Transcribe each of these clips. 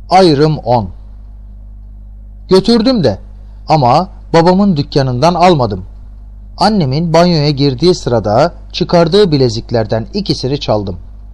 Ayrım 10. Götürdüm de ama babamın dükkanından almadım. Annemin banyoya girdiği sırada çıkardığı bileziklerden ikisini çaldım.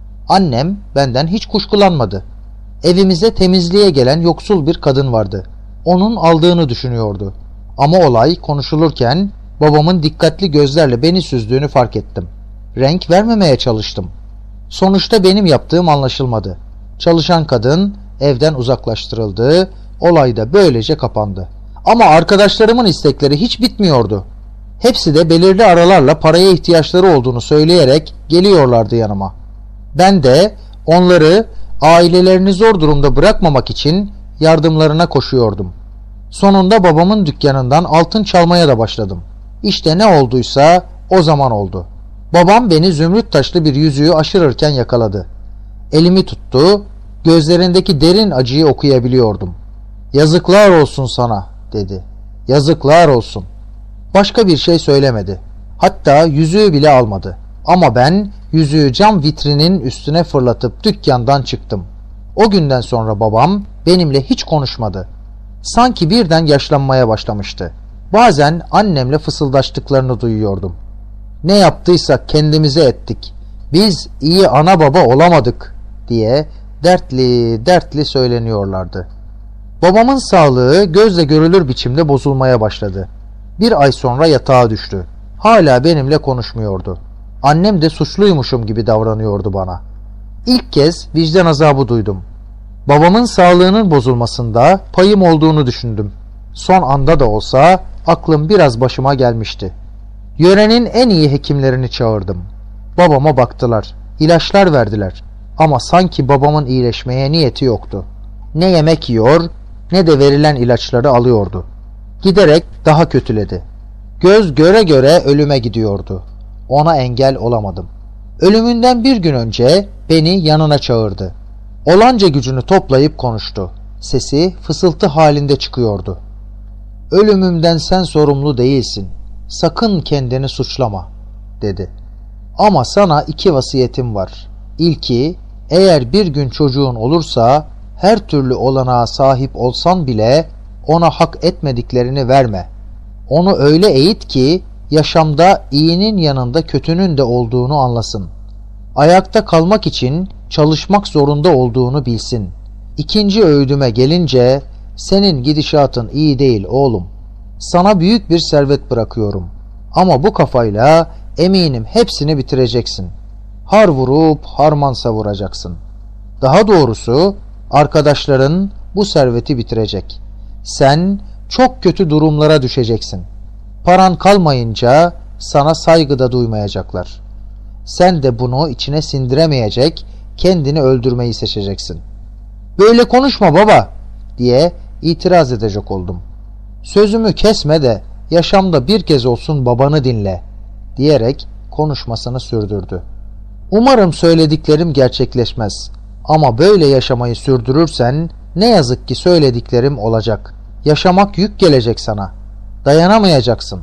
Annem benden hiç kuşkulanmadı. Evimize temizliğe gelen yoksul bir kadın vardı. Onun aldığını düşünüyordu. Ama olay konuşulurken babamın dikkatli gözlerle beni süzdüğünü fark ettim. Renk vermemeye çalıştım. Sonuçta benim yaptığım anlaşılmadı. Çalışan kadın evden uzaklaştırıldı. Olay da böylece kapandı. Ama arkadaşlarımın istekleri hiç bitmiyordu. Hepsi de belirli aralarla paraya ihtiyaçları olduğunu söyleyerek geliyorlardı yanıma. Ben de onları ailelerini zor durumda bırakmamak için yardımlarına koşuyordum. Sonunda babamın dükkanından altın çalmaya da başladım. İşte ne olduysa o zaman oldu. Babam beni zümrüt taşlı bir yüzüğü aşırırken yakaladı. Elimi tuttu, gözlerindeki derin acıyı okuyabiliyordum. "Yazıklar olsun sana," dedi. "Yazıklar olsun." Başka bir şey söylemedi. Hatta yüzüğü bile almadı. Ama ben yüzüğü cam vitrinin üstüne fırlatıp dükkandan çıktım. O günden sonra babam benimle hiç konuşmadı. Sanki birden yaşlanmaya başlamıştı. Bazen annemle fısıldaştıklarını duyuyordum. "Ne yaptıysak kendimize ettik. Biz iyi ana baba olamadık," diye dertli dertli söyleniyorlardı. Babamın sağlığı gözle görülür biçimde bozulmaya başladı. Bir ay sonra yatağa düştü. Hala benimle konuşmuyordu. Annem de suçluymuşum gibi davranıyordu bana. İlk kez vicdan azabı duydum. Babamın sağlığının bozulmasında payım olduğunu düşündüm. Son anda da olsa aklım biraz başıma gelmişti. Yörenin en iyi hekimlerini çağırdım. Babama baktılar, ilaçlar verdiler. Ama sanki babamın iyileşmeye niyeti yoktu. Ne yemek yiyor ne de verilen ilaçları alıyordu. Giderek daha kötüledi. Göz göre göre ölüme gidiyordu. Ona engel olamadım. Ölümünden bir gün önce beni yanına çağırdı. Olanca gücünü toplayıp konuştu. Sesi fısıltı halinde çıkıyordu. "Ölümümden sen sorumlu değilsin. Sakın kendini suçlama," dedi. "Ama sana 2 vasiyetim var. İlki, eğer bir gün çocuğun olursa her türlü olanağa sahip olsan bile ona hak etmediklerini verme. Onu öyle eğit ki yaşamda iyinin yanında kötünün de olduğunu anlasın. Ayakta kalmak için çalışmak zorunda olduğunu bilsin. İkinci öğüdüme gelince, senin gidişatın iyi değil oğlum. Sana büyük bir servet bırakıyorum. Ama bu kafayla eminim hepsini bitireceksin. Har vurup harman savuracaksın. Daha doğrusu arkadaşların bu serveti bitirecek. Sen çok kötü durumlara düşeceksin. Paran kalmayınca sana saygı da duymayacaklar. Sen de bunu içine sindiremeyecek, kendini öldürmeyi seçeceksin." "Böyle konuşma baba," diye itiraz edecek oldum. "Sözümü kesme de yaşamda bir kez olsun babanı dinle," diyerek konuşmasını sürdürdü. "Umarım söylediklerim gerçekleşmez. Ama böyle yaşamayı sürdürürsen ne yazık ki söylediklerim olacak. Yaşamak yük gelecek sana. Dayanamayacaksın.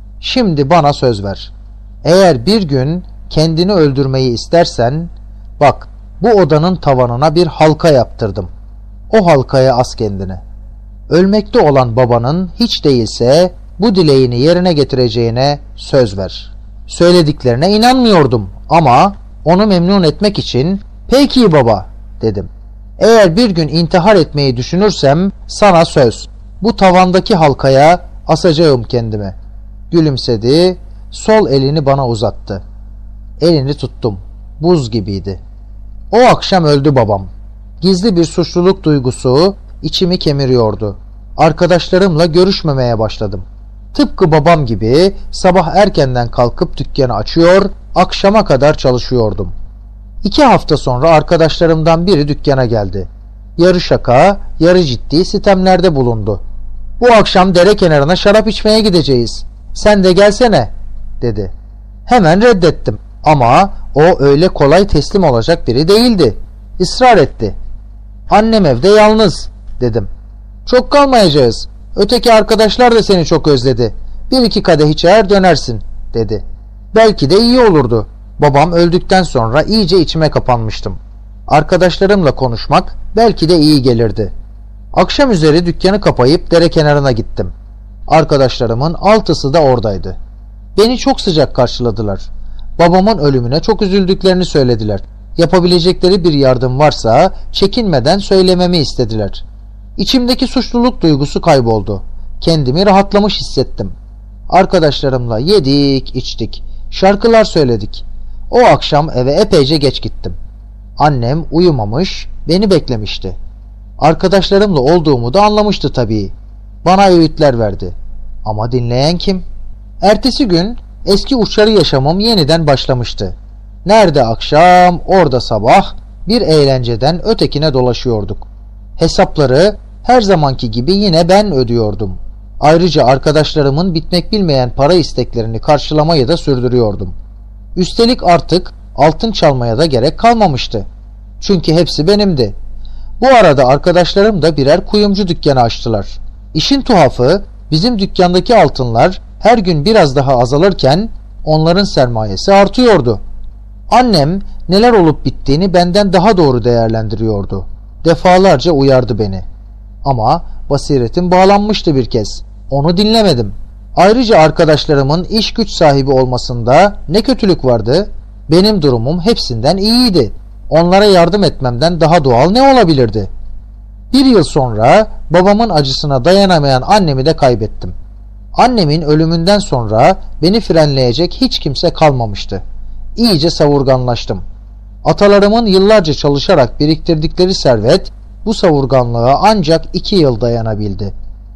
Şimdi bana söz ver. Eğer bir gün kendini öldürmeyi istersen, bak, bu odanın tavanına bir halka yaptırdım. O halkaya as kendini. Ölmekte olan babanın hiç değilse bu dileğini yerine getireceğine söz ver." Söylediklerine inanmıyordum ama onu memnun etmek için "Peki baba," dedim. "Eğer bir gün intihar etmeyi düşünürsem sana söz. Bu tavandaki halkaya asacağım kendimi." Gülümsedi, sol elini bana uzattı. Elini tuttum. Buz gibiydi. O akşam öldü babam. Gizli bir suçluluk duygusu içimi kemiriyordu. Arkadaşlarımla görüşmemeye başladım. Tıpkı babam gibi sabah erkenden kalkıp dükkanı açıyor, akşama kadar çalışıyordum. 2 hafta sonra arkadaşlarımdan biri dükkana geldi. Yarı şaka, yarı ciddi sitemlerde bulundu. "Bu akşam dere kenarına şarap içmeye gideceğiz. Sen de gelsene," dedi. Hemen reddettim. Ama o öyle kolay teslim olacak biri değildi. Israr etti. "Annem evde yalnız," dedim. "Çok kalmayacağız. Öteki arkadaşlar da seni çok özledi. 1-2 kadeh içer dönersin," dedi. Belki de iyi olurdu. Babam öldükten sonra iyice içime kapanmıştım. Arkadaşlarımla konuşmak belki de iyi gelirdi. Akşam üzeri dükkanı kapayıp dere kenarına gittim. Arkadaşlarımın 6'sı da oradaydı. Beni çok sıcak karşıladılar. Babamın ölümüne çok üzüldüklerini söylediler. Yapabilecekleri bir yardım varsa çekinmeden söylememi istediler. İçimdeki suçluluk duygusu kayboldu. Kendimi rahatlamış hissettim. Arkadaşlarımla yedik, içtik. Şarkılar söyledik. O akşam eve epeyce geç gittim. Annem uyumamış, beni beklemişti. Arkadaşlarımla olduğumu da anlamıştı tabii. Bana öğütler verdi. Ama dinleyen kim? Ertesi gün eski uçarı yaşamım yeniden başlamıştı. Nerede akşam, orada sabah bir eğlenceden ötekine dolaşıyorduk. Hesapları her zamanki gibi yine ben ödüyordum. Ayrıca arkadaşlarımın bitmek bilmeyen para isteklerini karşılamayı da sürdürüyordum. Üstelik artık altın çalmaya da gerek kalmamıştı. Çünkü hepsi benimdi. Bu arada arkadaşlarım da birer kuyumcu dükkanı açtılar. İşin tuhafı, bizim dükkandaki altınlar her gün biraz daha azalırken onların sermayesi artıyordu. Annem neler olup bittiğini benden daha doğru değerlendiriyordu. Defalarca uyardı beni. Ama basiretim bağlanmıştı bir kez. Onu dinlemedim. Ayrıca arkadaşlarımın iş güç sahibi olmasında ne kötülük vardı? Benim durumum hepsinden iyiydi. Onlara yardım etmemden daha doğal ne olabilirdi? Bir yıl sonra babamın acısına dayanamayan annemi de kaybettim. Annemin ölümünden sonra beni frenleyecek hiç kimse kalmamıştı. İyice savurganlaştım. Atalarımın yıllarca çalışarak biriktirdikleri servet bu savurganlığa ancak 2 yıl dayanabildi.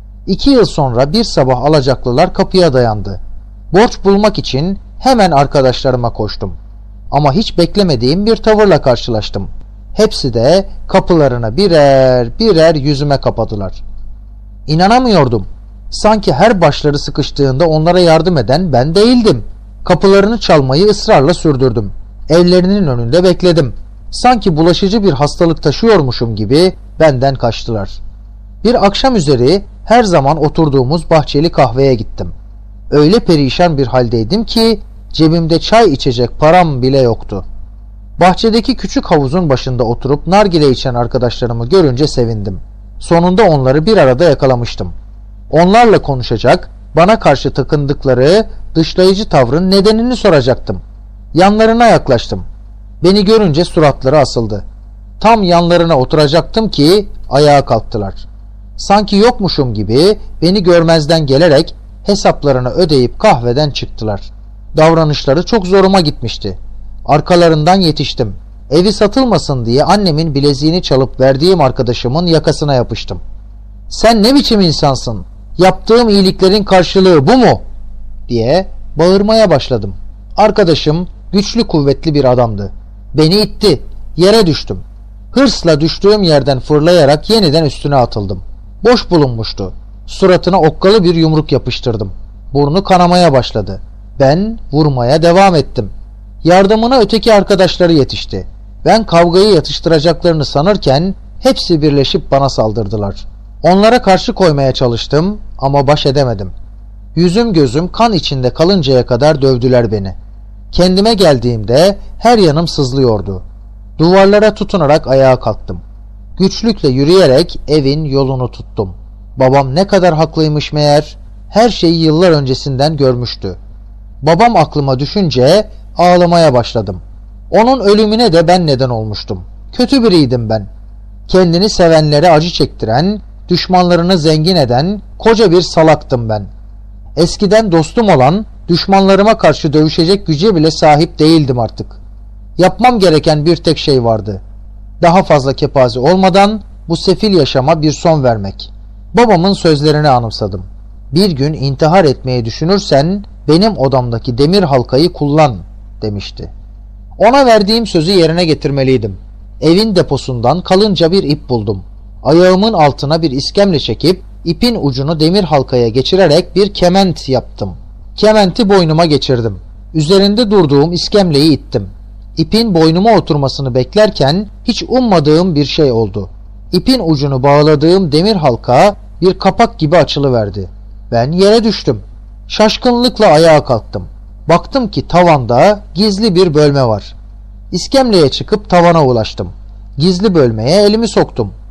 2 yıl sonra bir sabah alacaklılar kapıya dayandı. Borç bulmak için hemen arkadaşlarıma koştum. Ama hiç beklemediğim bir tavırla karşılaştım. Hepsi de kapılarına birer birer yüzüme kapadılar. İnanamıyordum. Sanki her başları sıkıştığında onlara yardım eden ben değildim. Kapılarını çalmayı ısrarla sürdürdüm. Evlerinin önünde bekledim. Sanki bulaşıcı bir hastalık taşıyormuşum gibi benden kaçtılar. Bir akşam üzeri her zaman oturduğumuz bahçeli kahveye gittim. Öyle perişan bir haldeydim ki cebimde çay içecek param bile yoktu. Bahçedeki küçük havuzun başında oturup nargile içen arkadaşlarımı görünce sevindim. Sonunda onları bir arada yakalamıştım. Onlarla konuşacak, bana karşı takındıkları dışlayıcı tavrın nedenini soracaktım. Yanlarına yaklaştım. Beni görünce suratları asıldı. Tam yanlarına oturacaktım ki ayağa kalktılar. Sanki yokmuşum gibi beni görmezden gelerek hesaplarını ödeyip kahveden çıktılar. Davranışları çok zoruma gitmişti. Arkalarından yetiştim. Evi satılmasın diye annemin bileziğini çalıp verdiğim arkadaşımın yakasına yapıştım. "Sen ne biçim insansın? Yaptığım iyiliklerin karşılığı bu mu?" diye bağırmaya başladım. Arkadaşım güçlü kuvvetli bir adamdı. Beni itti. Yere düştüm. Hırsla düştüğüm yerden fırlayarak yeniden üstüne atıldım. Boş bulunmuştu. Suratına okkalı bir yumruk yapıştırdım. Burnu kanamaya başladı. Ben vurmaya devam ettim. Yardımına öteki arkadaşları yetişti. Ben kavgayı yatıştıracaklarını sanırken hepsi birleşip bana saldırdılar. Onlara karşı koymaya çalıştım ama baş edemedim. Yüzüm gözüm kan içinde kalıncaya kadar dövdüler beni. Kendime geldiğimde her yanım sızlıyordu. Duvarlara tutunarak ayağa kalktım. Güçlükle yürüyerek evin yolunu tuttum. Babam ne kadar haklıymış meğer, her şeyi yıllar öncesinden görmüştü. Babam aklıma düşünce ağlamaya başladım. Onun ölümüne de ben neden olmuştum. Kötü biriydim ben. Kendini sevenlere acı çektiren, düşmanlarını zengin eden koca bir salaktım ben. Eskiden dostum olan düşmanlarıma karşı dövüşecek güce bile sahip değildim artık. Yapmam gereken bir tek şey vardı. Daha fazla kepaze olmadan bu sefil yaşama bir son vermek. Babamın sözlerini anımsadım. "Bir gün intihar etmeyi düşünürsen benim odamdaki demir halkayı kullan," demişti. Ona verdiğim sözü yerine getirmeliydim. Evin deposundan kalınca bir ip buldum. Ayağımın altına bir iskemle çekip ipin ucunu demir halkaya geçirerek bir kement yaptım. Kementi boynuma geçirdim. Üzerinde durduğum iskemleyi ittim. İpin boynuma oturmasını beklerken hiç ummadığım bir şey oldu. İpin ucunu bağladığım demir halka bir kapak gibi açılıverdi. Ben yere düştüm. Şaşkınlıkla ayağa kalktım. Baktım ki tavanda gizli bir bölme var. İskemleye çıkıp tavana ulaştım. Gizli bölmeye elimi soktum.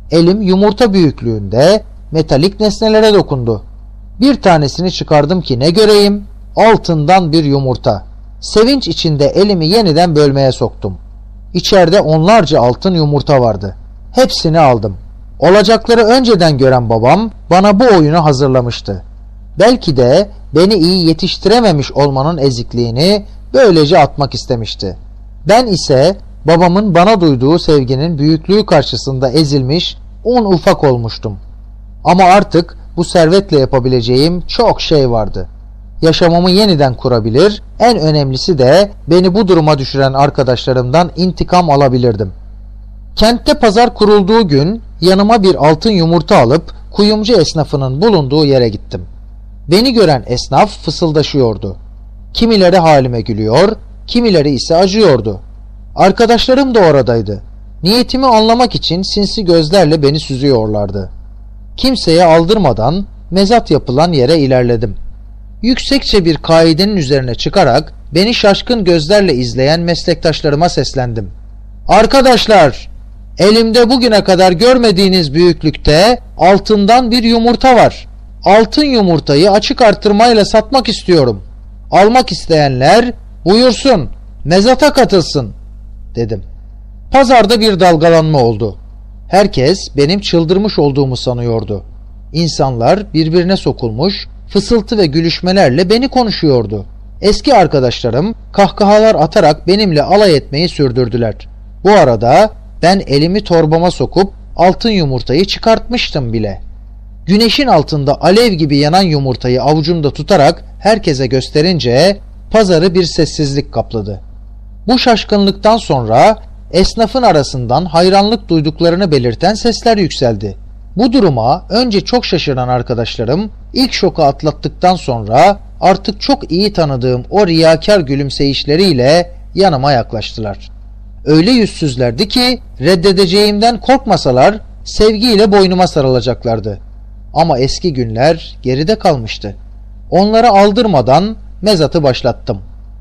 Elim yumurta büyüklüğünde metalik nesnelere dokundu. Bir tanesini çıkardım ki ne göreyim? Altından bir yumurta. Sevinç içinde elimi yeniden bölmeye soktum. İçeride onlarca altın yumurta vardı. Hepsini aldım. Olacakları önceden gören babam bana bu oyunu hazırlamıştı. Belki de beni iyi yetiştirememiş olmanın ezikliğini böylece atmak istemişti. Ben ise babamın bana duyduğu sevginin büyüklüğü karşısında ezilmiş, un ufak olmuştum. Ama artık bu servetle yapabileceğim çok şey vardı. Yaşamımı yeniden kurabilir, en önemlisi de beni bu duruma düşüren arkadaşlarımdan intikam alabilirdim. Kentte pazar kurulduğu gün yanıma bir altın yumurta alıp kuyumcu esnafının bulunduğu yere gittim. Beni gören esnaf fısıldaşıyordu. Kimileri halime gülüyor, kimileri ise acıyordu. Arkadaşlarım da oradaydı. Niyetimi anlamak için sinsi gözlerle beni süzüyorlardı. Kimseye aldırmadan mezat yapılan yere ilerledim. Yüksekçe bir kaidenin üzerine çıkarak beni şaşkın gözlerle izleyen meslektaşlarıma seslendim. Arkadaşlar, elimde bugüne kadar görmediğiniz büyüklükte altından bir yumurta var. Altın yumurtayı açık artırmayla satmak istiyorum. Almak isteyenler buyursun, mezata katılsın, dedim. Pazarda bir dalgalanma oldu. Herkes benim çıldırmış olduğumu sanıyordu. İnsanlar birbirine sokulmuş, fısıltı ve gülüşmelerle beni konuşuyordu. Eski arkadaşlarım kahkahalar atarak benimle alay etmeyi sürdürdüler. Bu arada ben elimi torbama sokup altın yumurtayı çıkartmıştım bile. Güneşin altında alev gibi yanan yumurtayı avucumda tutarak herkese gösterince pazarı bir sessizlik kapladı. Bu şaşkınlıktan sonra esnafın arasından hayranlık duyduklarını belirten sesler yükseldi. Bu duruma önce çok şaşıran arkadaşlarım ilk şoku atlattıktan sonra artık çok iyi tanıdığım o riyakar gülümseyişleriyle yanıma yaklaştılar. Öyle yüzsüzlerdi ki reddedeceğimden korkmasalar sevgiyle boynuma sarılacaklardı. Ama eski günler geride kalmıştı. Onları aldırmadan mezatı başlattım.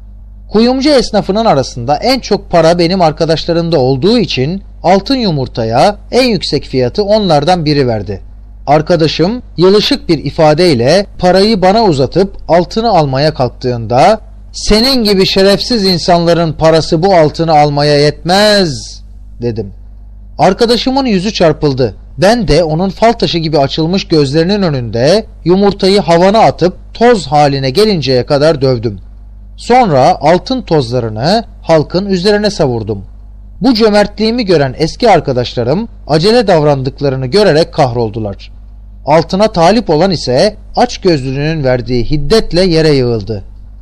Kuyumcu esnafının arasında en çok para benim arkadaşlarımda olduğu için altın yumurtaya en yüksek fiyatı onlardan biri verdi. Arkadaşım yılışık bir ifadeyle parayı bana uzatıp altını almaya kalktığında "Senin gibi şerefsiz insanların parası bu altını almaya yetmez," dedim. Arkadaşımın yüzü çarpıldı. Ben de onun fal taşı gibi açılmış gözlerinin önünde yumurtayı havana atıp toz haline gelinceye kadar dövdüm. Sonra altın tozlarını halkın üzerine savurdum. Bu cömertliğimi gören eski arkadaşlarım acele davrandıklarını görerek kahroldular. Altına talip olan ise açgözlülüğünün verdiği hiddetle yere yığıldı.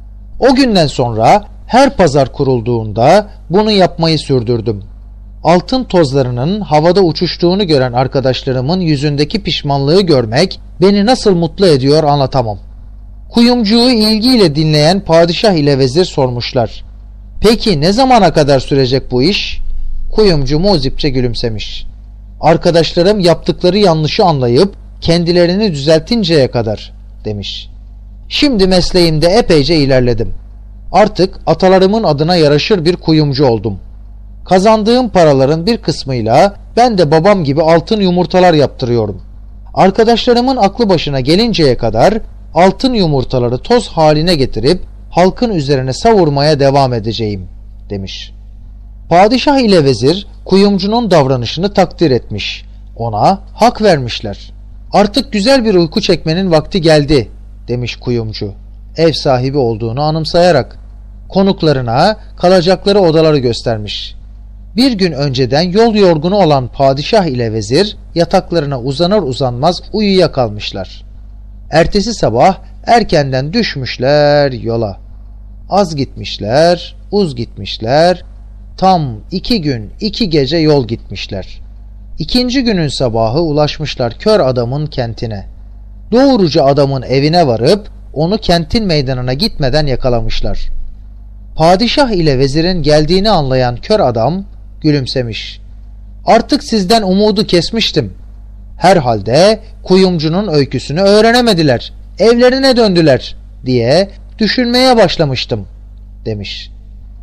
O günden sonra her pazar kurulduğunda bunu yapmayı sürdürdüm. Altın tozlarının havada uçuştuğunu gören arkadaşlarımın yüzündeki pişmanlığı görmek beni nasıl mutlu ediyor anlatamam. Kuyumcuyu ilgiyle dinleyen padişah ile vezir sormuşlar. "Peki ne zamana kadar sürecek bu iş?" Kuyumcu muzipçe gülümsemiş. "Arkadaşlarım yaptıkları yanlışı anlayıp kendilerini düzeltinceye kadar," demiş. Şimdi mesleğimde epeyce ilerledim. Artık atalarımın adına yaraşır bir kuyumcu oldum. Kazandığım paraların bir kısmıyla ben de babam gibi altın yumurtalar yaptırıyorum. Arkadaşlarımın aklı başına gelinceye kadar altın yumurtaları toz haline getirip halkın üzerine savurmaya devam edeceğim, demiş. Padişah ile vezir kuyumcunun davranışını takdir etmiş. Ona hak vermişler. "Artık güzel bir uyku çekmenin vakti geldi," demiş kuyumcu, ev sahibi olduğunu anımsayarak. Konuklarına kalacakları odaları göstermiş. Bir gün önceden yol yorgunu olan padişah ile vezir yataklarına uzanır uzanmaz uyuyakalmışlar. Ertesi sabah erkenden düşmüşler yola. Az gitmişler, uz gitmişler, tam 2 gün 2 gece yol gitmişler. İkinci günün sabahı ulaşmışlar kör adamın kentine. Doğruca adamın evine varıp onu kentin meydanına gitmeden yakalamışlar. Padişah ile vezirin geldiğini anlayan kör adam gülümsemiş. "Artık sizden umudu kesmiştim. Herhalde kuyumcunun öyküsünü öğrenemediler, evlerine döndüler diye düşünmeye başlamıştım," demiş.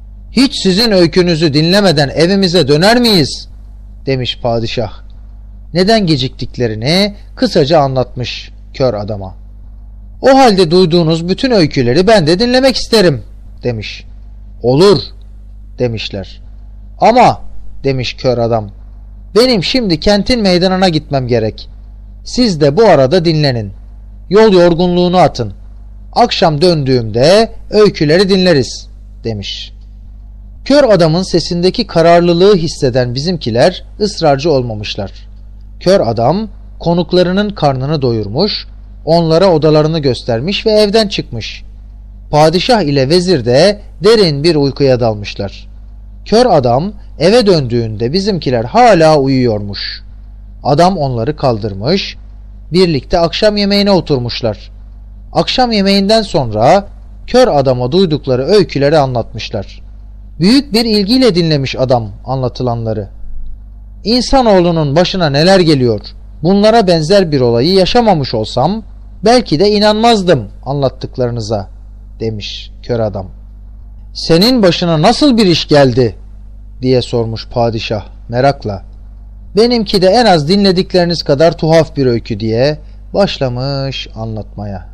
"Hiç sizin öykünüzü dinlemeden evimize döner miyiz?" demiş padişah. neden geciktiklerini kısaca anlatmış kör adama. O halde duyduğunuz bütün öyküleri ben de dinlemek isterim demiş. Olur demişler. Ama demiş kör adam, benim şimdi kentin meydanına gitmem gerek. Siz de bu arada dinlenin. Yol yorgunluğunu atın. Akşam döndüğümde öyküleri dinleriz demiş. Kör adamın sesindeki kararlılığı hisseden bizimkiler ısrarcı olmamışlar. Kör adam konuklarının karnını doyurmuş, onlara odalarını göstermiş ve evden çıkmış. Padişah ile vezir de derin bir uykuya dalmışlar. Kör adam eve döndüğünde bizimkiler hala uyuyormuş. Adam onları kaldırmış, birlikte akşam yemeğine oturmuşlar. Akşam yemeğinden sonra kör adama duydukları öyküleri anlatmışlar. Büyük bir ilgiyle dinlemiş adam anlatılanları. İnsanoğlunun başına neler geliyor? Bunlara benzer bir olayı yaşamamış olsam belki de inanmazdım anlattıklarınıza demiş kör adam. Senin başına nasıl bir iş geldi diye sormuş padişah merakla. Benimki de en az dinledikleriniz kadar tuhaf bir öykü diye başlamış anlatmaya.